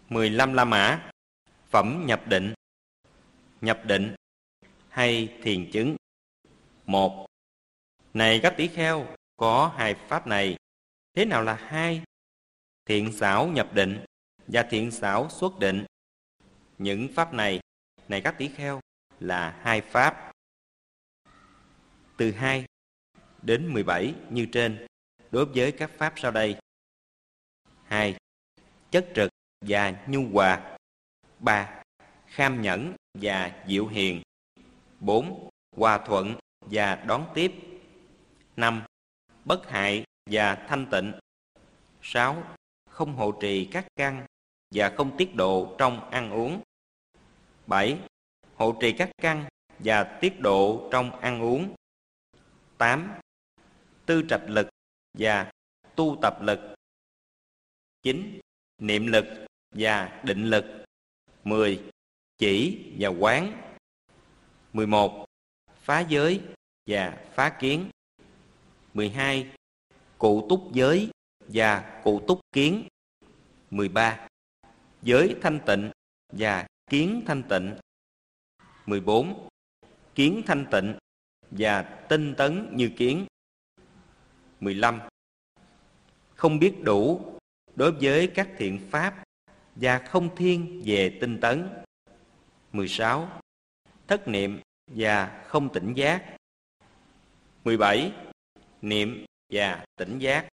15 La Mã. Phẩm nhập định. Nhập định hay thiền chứng. 1. Này các tỷ kheo, có hai pháp này. Thế nào là hai? Thiện xảo nhập định và thiện xảo xuất định. Những pháp này, này các tỷ kheo, là hai pháp. Từ 2 đến 17 như trên, đối với các pháp sau đây. 2. Chất trực và nhu hòa. 3. Kham nhẫn và dịu hiền. 4. Hòa thuận và đón tiếp. 5. Bất hại và thanh tịnh. 6. Không hộ trì các căn và không tiết độ trong ăn uống. 7. Hộ trì các căn và tiết độ trong ăn uống. 8. Tư trạch lực và tu tập lực. 9. Niệm lực và định lực. 10. Chỉ và quán. 11. Phá giới và phá kiến. 12. Cụ túc giới và cụ túc kiến. 13. Giới thanh tịnh và kiến thanh tịnh. 14. Kiến thanh tịnh và tinh tấn như kiến. 15. Không biết đủ đối với các thiện pháp và không thiên về tinh tấn. 16. Thất niệm và không tỉnh giác. 17. Niệm và tỉnh giác.